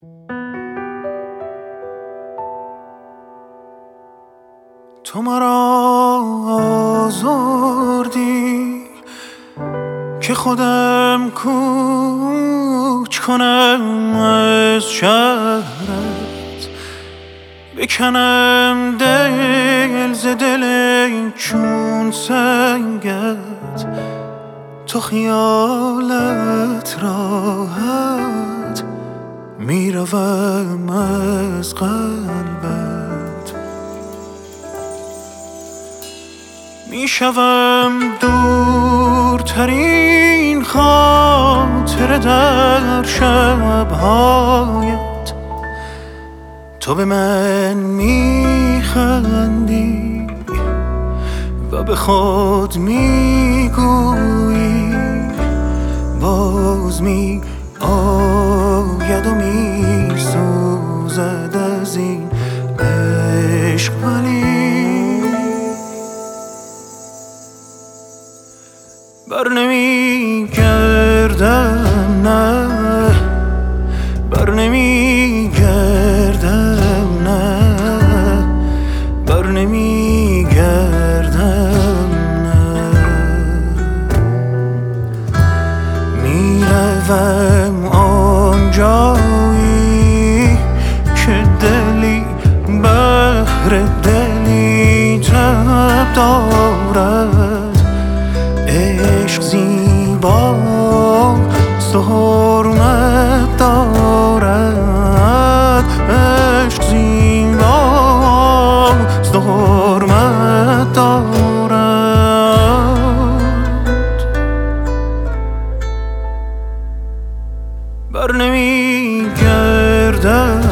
تو مرا آزردی که خودم کوچ کنم از شهرت، بکنم دل ز دل چون سنگت. تو خیالت راحت میروم از قلبت، میشوم دورترین خاطره در شبهایت. تو به من میخندی و به خود میگویی باز می آید و میسوزد از این عشق، ولی بر نمیگردم، نه بر نمیگردم، نه بر نمیگردم، نه میروم آنجایی که دلی بهر دلی تب دارد. عشق زیباست و حرمت دارد، عشق زیباست و حرمت دارد. بر نمیگردم،